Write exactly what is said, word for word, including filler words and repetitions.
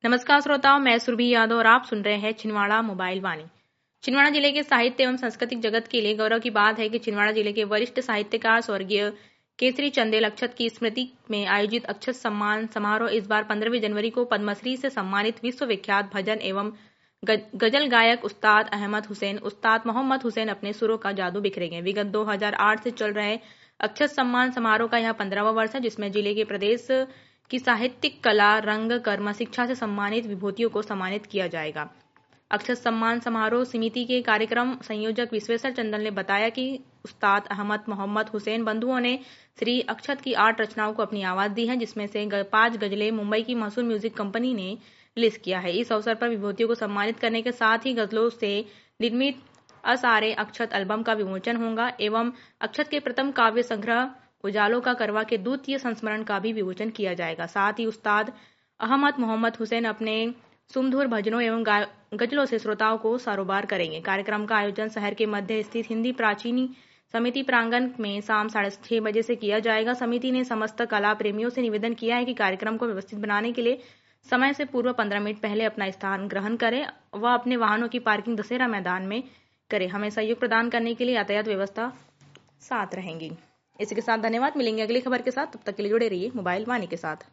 नमस्कार श्रोताओं, मैं सुरभि यादव और आप सुन रहे हैं छिंदवाड़ा मोबाइल वाणी। छिंदवाड़ा जिले के साहित्य एवं सांस्कृतिक जगत के लिए गौरव की बात है कि छिंदवाड़ा जिले के वरिष्ठ साहित्यकार स्वर्गीय केसरी चंदेल अक्षत की स्मृति में आयोजित अक्षत सम्मान समारोह इस बार पंद्रहवीं जनवरी को पद्मश्री से सम्मानित विश्वविख्यात भजन एवं गजल गायक उस्ताद अहमद हुसैन उस्ताद मोहम्मद हुसैन अपने सुरों का जादू बिखरेंगे। विगत दो हज़ार आठ से चल रहे अक्षत सम्मान समारोह का यह पंद्रहवां वर्ष है, जिसमें जिले के प्रदेश की साहित्यिक कला, रंग, कर्म, शिक्षा से सम्मानित विभूतियों को सम्मानित किया जाएगा। अक्षत सम्मान समारोह समिति के कार्यक्रम संयोजक विश्वेश्वर चंदन ने बताया कि उस्ताद अहमद मोहम्मद हुसैन बंधुओं ने श्री अक्षत की आठ रचनाओं को अपनी आवाज दी है, जिसमें से पांच गजलें मुंबई की मशहूर म्यूजिक कंपनी ने रिलीज किया है। इस अवसर पर विभूतियों को सम्मानित करने के साथ ही गजलों से निर्मित असारे अक्षत एल्बम का विमोचन होगा एवं अक्षत के प्रथम काव्य संग्रह उजालों का करवा के द्वितीय संस्मरण का भी विमोचन किया जाएगा। साथ ही उस्ताद अहमद मोहम्मद हुसैन अपने सुमधुर भजनों एवं गजलों से श्रोताओं को सरोबार करेंगे। कार्यक्रम का आयोजन शहर के मध्य स्थित हिंदी प्राचीनी समिति प्रांगण में शाम साढ़े छह बजे से किया जाएगा। समिति ने समस्त कला प्रेमियों से निवेदन किया है कि कार्यक्रम को व्यवस्थित बनाने के लिए समय से पूर्व पंद्रह मिनट पहले अपना स्थान ग्रहण करें व अपने वाहनों की पार्किंग दशहरा मैदान में करें। हमें सहयोग प्रदान करने के लिए यातायात व्यवस्था साथ रहेंगी। इसी के साथ धन्यवाद। मिलेंगे अगली खबर के साथ, तब तक के लिए जुड़े रहिए मोबाइल वाणी के साथ।